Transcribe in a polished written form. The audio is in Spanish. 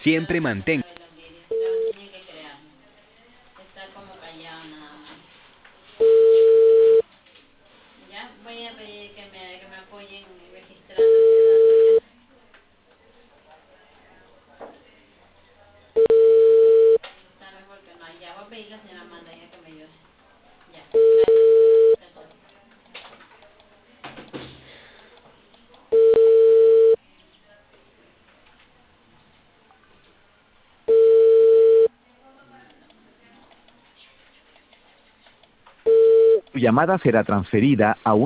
Siempre mantenga. Está como callado nada más. Ya voy a pedir que me apoyen registrando ese dato. Está mejor que no. Ya voy a pedir a la señora Amanda ya que me ayude. Ya, gracias. Tu llamada será transferida a un